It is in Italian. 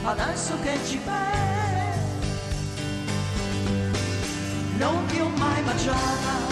adesso che ci penso, non ti ho mai baciata,